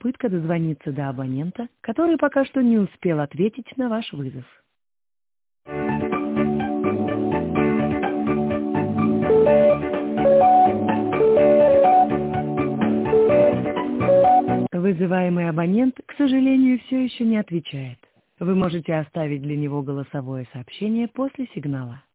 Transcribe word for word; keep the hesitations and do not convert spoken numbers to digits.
попытка дозвониться до абонента, который пока что не успел ответить на ваш вызов. Вызываемый абонент, к сожалению, все еще не отвечает. Вы можете оставить для него голосовое сообщение после сигнала.